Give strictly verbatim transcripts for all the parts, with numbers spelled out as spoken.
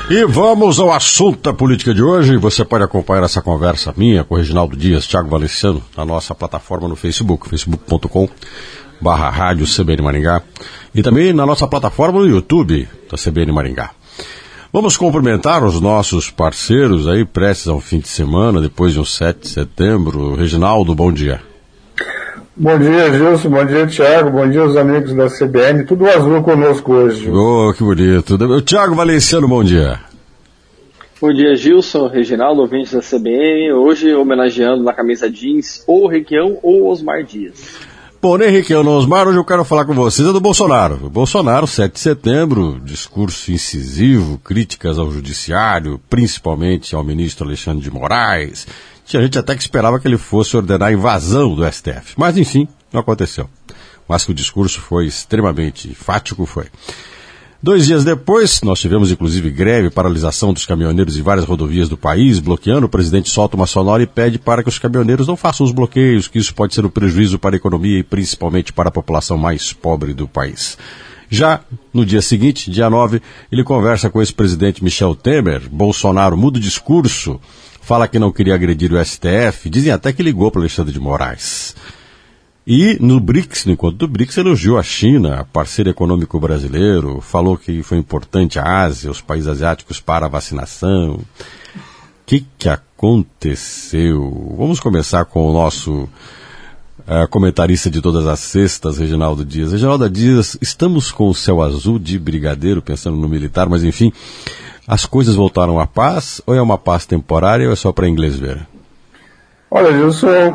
E vamos ao assunto da política de hoje. Você pode acompanhar essa conversa minha com o Reginaldo Dias, Thiago Valenciano, na nossa plataforma no Facebook, facebook ponto com barra rádio C B N Maringá, e também na nossa plataforma no YouTube da C B N Maringá. Vamos cumprimentar os nossos parceiros aí, prestes ao fim de semana, depois de um sete de setembro. Reginaldo, bom dia. Bom dia, Gilson, bom dia, Thiago, bom dia aos amigos da C B N, tudo azul conosco hoje. Gilson. Oh, que bonito. Thiago Valenciano, bom dia. Bom dia, Gilson, Reginaldo, ouvintes da C B N, hoje homenageando na camisa jeans ou o Requião ou o Osmar Dias. Bom, nem Requião, nem Osmar, hoje eu quero falar com vocês é do Bolsonaro. O Bolsonaro, sete de setembro, discurso incisivo, críticas ao judiciário, principalmente ao ministro Alexandre de Moraes. Tinha gente até que esperava que ele fosse ordenar a invasão do S T F. Mas, enfim, não aconteceu. Mas que o discurso foi extremamente enfático, foi. Dois dias depois, nós tivemos inclusive greve e paralisação dos caminhoneiros em várias rodovias do país, bloqueando. O presidente solta uma sonora e pede para que os caminhoneiros não façam os bloqueios, que isso pode ser um prejuízo para a economia e principalmente para a população mais pobre do país. Já no dia seguinte, dia nove, ele conversa com o ex-presidente Michel Temer. Bolsonaro muda o discurso, fala que não queria agredir o S T F, dizem até que ligou para Alexandre de Moraes. E no BRICS, no encontro do BRICS, elogiou a China, parceiro econômico brasileiro, falou que foi importante a Ásia, os países asiáticos para a vacinação. O que, que aconteceu? Vamos começar com o nosso uh, comentarista de todas as sextas, Reginaldo Dias. Reginaldo Dias, estamos com o céu azul de brigadeiro, pensando no militar, mas enfim, as coisas voltaram à paz, ou é uma paz temporária ou é só para inglês ver? Olha, eu sou...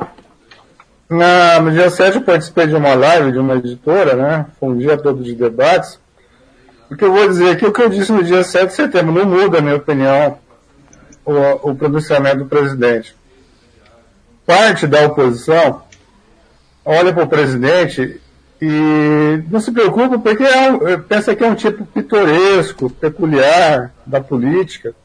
Na, no dia sete eu participei de uma live de uma editora, né? Foi um dia todo de debates. O que eu vou dizer aqui, o que eu disse no dia sete de setembro, não muda, na minha opinião, o, o pronunciamento do presidente. Parte da oposição olha para o presidente e não se preocupa porque é um, pensa que é um tipo pitoresco, peculiar da política.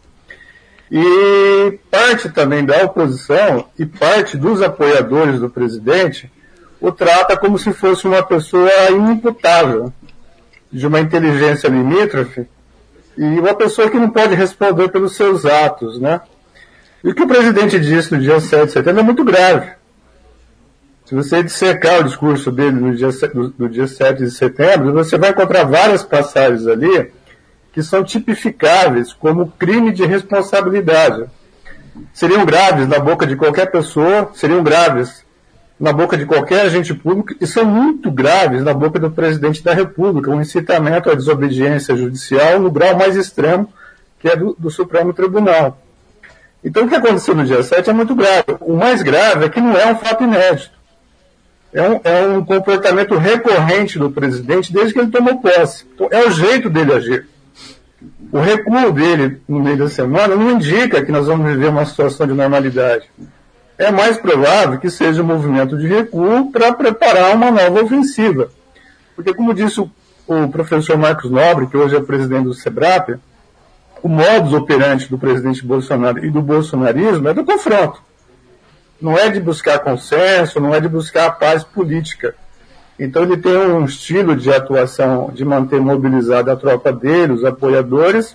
E parte também da oposição e parte dos apoiadores do presidente o trata como se fosse uma pessoa inimputável, de uma inteligência limítrofe, e uma pessoa que não pode responder pelos seus atos, né? E o que o presidente disse no dia sete de setembro é muito grave. Se você dissecar o discurso dele no dia, no, no dia sete de setembro, você vai encontrar várias passagens ali que são tipificáveis como crime de responsabilidade. Seriam graves na boca de qualquer pessoa, seriam graves na boca de qualquer agente público e são muito graves na boca do presidente da República, um incitamento à desobediência judicial no grau mais extremo, que é do, do Supremo Tribunal. Então o que aconteceu no dia sete é muito grave. O mais grave é que não é um fato inédito. É um, é um comportamento recorrente do presidente desde que ele tomou posse. Então, é o jeito dele agir. O recuo dele no meio da semana não indica que nós vamos viver uma situação de normalidade. É mais provável que seja um movimento de recuo para preparar uma nova ofensiva. Porque, como disse o, o professor Marcos Nobre, que hoje é presidente do SEBRAP, o modus operandi do presidente Bolsonaro e do bolsonarismo é do confronto. Não é de buscar consenso, não é de buscar a paz política. Então ele tem um estilo de atuação de manter mobilizada a tropa dele, os apoiadores,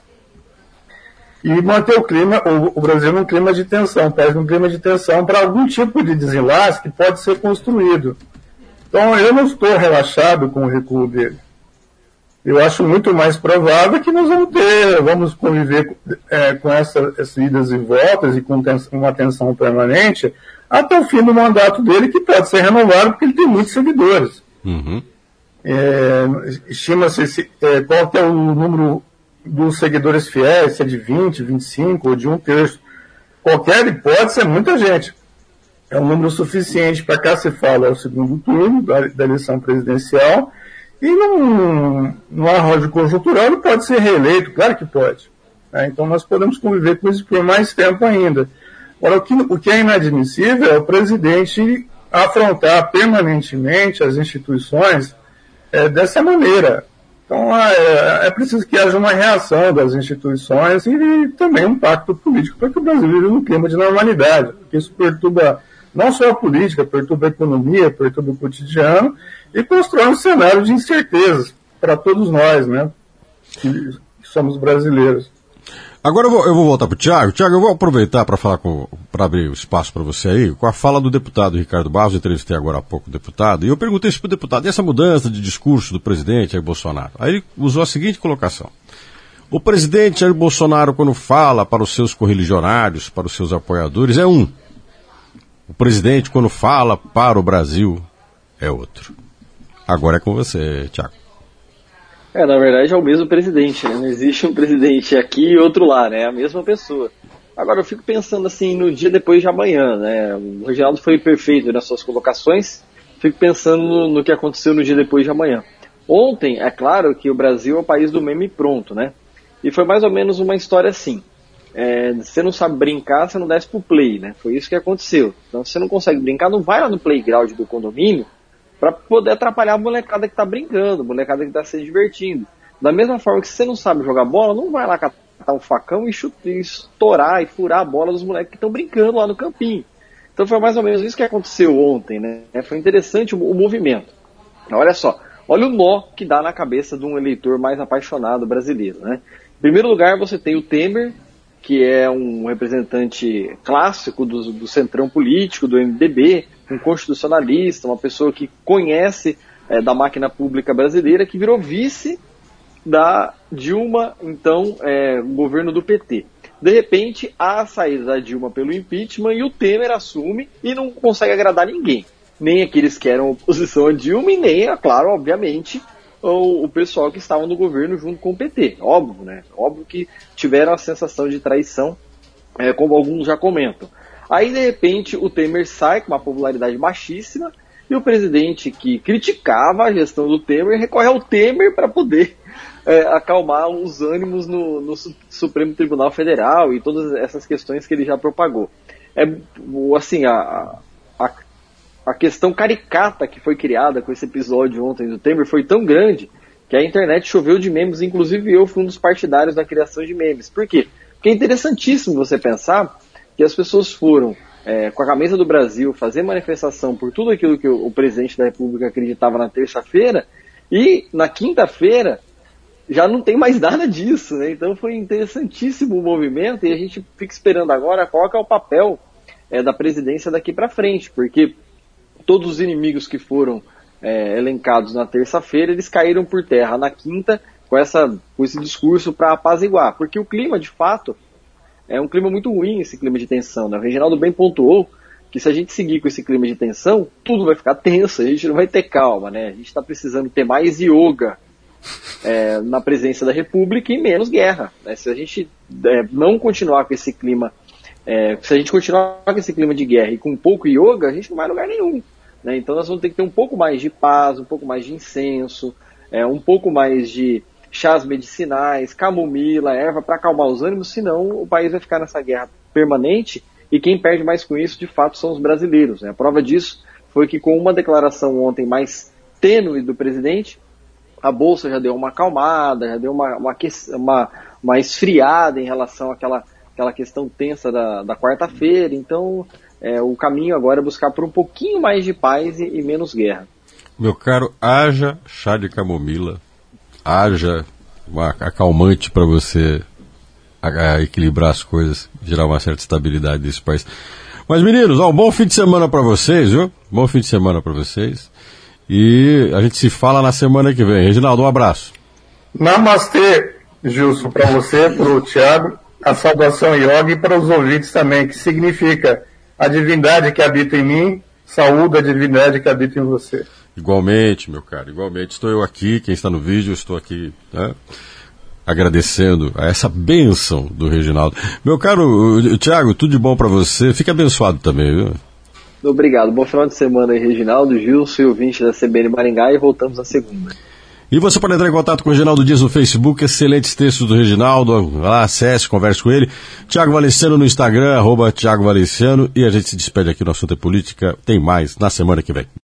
e manter o clima, o, o Brasil num clima de tensão, pede num clima de tensão para algum tipo de desenlace que pode ser construído. Então eu não estou relaxado com o recuo dele. Eu acho muito mais provável que nós vamos ter, vamos conviver é, com essa, essas idas e voltas e com tensão, uma tensão permanente até o fim do mandato dele, que pode ser renovado porque ele tem muitos seguidores. Uhum. É, estima-se é, qual que é o número dos seguidores fiéis, se é de vinte, vinte e cinco ou de um terço. Qualquer hipótese é muita gente. É um número suficiente para cá se fala ao segundo turno da, da eleição presidencial e num, num arranjo conjuntural ele pode ser reeleito, claro que pode. É, então nós podemos conviver com isso por mais tempo ainda. Agora, o que, o que é inadmissível é o presidente afrontar permanentemente as instituições é, dessa maneira. Então é, é preciso que haja uma reação das instituições e também um pacto político para que o Brasil viva num clima de normalidade, porque isso perturba não só a política, perturba a economia, perturba o cotidiano e constrói um cenário de incertezas para todos nós, né, que somos brasileiros. Agora eu vou, eu vou voltar para o Tiago. Tiago, eu vou aproveitar para falar para abrir o espaço para você aí, com a fala do deputado Ricardo Barros. Eu entrevistei agora há pouco o deputado, e eu perguntei isso para o deputado, e essa mudança de discurso do presidente Jair Bolsonaro? Aí ele usou a seguinte colocação: o presidente Jair Bolsonaro, quando fala para os seus correligionários, para os seus apoiadores, é um. O presidente, quando fala para o Brasil, é outro. Agora é com você, Tiago. É, na verdade é o mesmo presidente, né? Não existe um presidente aqui e outro lá, né? É a mesma pessoa. Agora eu fico pensando assim, no dia depois de amanhã, né? O Reginaldo foi perfeito nas suas colocações. Fico pensando no, no que aconteceu no dia depois de amanhã. Ontem, é claro que o Brasil é o país do meme pronto, né? E foi mais ou menos uma história assim. É, você não sabe brincar, você não desce pro play, né? Foi isso que aconteceu. Então, se você não consegue brincar, não vai lá no playground do condomínio para poder atrapalhar a molecada que tá brincando, a molecada que tá se divertindo. Da mesma forma que se você não sabe jogar bola, não vai lá catar um facão e, chutar, e estourar e furar a bola dos moleques que estão brincando lá no campinho. Então foi mais ou menos isso que aconteceu ontem, né? Foi interessante o, o movimento. Olha só, olha o nó que dá na cabeça de um eleitor mais apaixonado brasileiro, né? Em primeiro lugar, você tem o Temer, que é um representante clássico do, do centrão político, do M D B, um constitucionalista, uma pessoa que conhece é, da máquina pública brasileira, que virou vice da Dilma, então, é, governo do P T. De repente, há a saída da Dilma pelo impeachment e o Temer assume e não consegue agradar ninguém. Nem aqueles que eram oposição a Dilma e nem, é claro, obviamente, o, o pessoal que estava no governo junto com o P T. Óbvio, né? Óbvio que tiveram a sensação de traição, é, como alguns já comentam. Aí, de repente, o Temer sai com uma popularidade baixíssima e o presidente que criticava a gestão do Temer recorre ao Temer para poder é, acalmar os ânimos no, no Supremo Tribunal Federal e todas essas questões que ele já propagou. É, assim, a, a, a questão caricata que foi criada com esse episódio ontem do Temer foi tão grande que a internet choveu de memes, inclusive eu fui um dos partidários da criação de memes. Por quê? Porque é interessantíssimo você pensar que as pessoas foram, é, com a camisa do Brasil, fazer manifestação por tudo aquilo que o, o presidente da República acreditava na terça-feira, e na quinta-feira já não tem mais nada disso, né? Então foi interessantíssimo o movimento, e a gente fica esperando agora qual que é o papel é, da presidência daqui para frente, porque todos os inimigos que foram é, elencados na terça-feira, eles caíram por terra na quinta com, essa, com esse discurso para apaziguar, porque o clima, de fato, é um clima muito ruim, esse clima de tensão, né? O Reginaldo bem pontuou que se a gente seguir com esse clima de tensão, tudo vai ficar tenso, a gente não vai ter calma, né? A gente está precisando ter mais yoga é, na presença da República e menos guerra, né? Se a gente é, não continuar com esse clima, é, se a gente continuar com esse clima de guerra e com pouco yoga, a gente não vai a lugar nenhum, né? Então nós vamos ter que ter um pouco mais de paz, um pouco mais de incenso, é, um pouco mais de chás medicinais, camomila, erva para acalmar os ânimos, senão o país vai ficar nessa guerra permanente e quem perde mais com isso, de fato, são os brasileiros, né? A prova disso foi que com uma declaração ontem mais tênue do presidente, a Bolsa já deu uma acalmada, já deu uma, uma, uma, uma esfriada em relação àquela, àquela questão tensa da, da quarta-feira, então é, o caminho agora é buscar por um pouquinho mais de paz e, e menos guerra. Meu caro, haja chá de camomila, haja uma acalmante para você a, a equilibrar as coisas, gerar uma certa estabilidade nesse país. Mas, meninos, ó, um bom fim de semana para vocês, viu? Bom fim de semana para vocês. E a gente se fala na semana que vem. Reginaldo, um abraço. Namastê, Gilson, para você, para o Thiago, a saudação yoga e para os ouvintes também, que significa a divindade que habita em mim, saúde a divindade que habita em você. Igualmente, meu caro, igualmente. Estou eu aqui, quem está no vídeo, estou aqui, né, agradecendo a essa bênção do Reginaldo. Meu caro Thiago, tudo de bom para você. Fique abençoado também, viu? Obrigado. Bom final de semana aí, Reginaldo, Gilson e ouvinte da C B N Maringá, e voltamos na segunda. E você pode entrar em contato com o Reginaldo Dias no Facebook, excelentes textos do Reginaldo, lá, acesse, converse com ele. Thiago Valenciano no Instagram, arroba Thiago Valenciano, e a gente se despede aqui no Assunto é Política. Tem mais na semana que vem.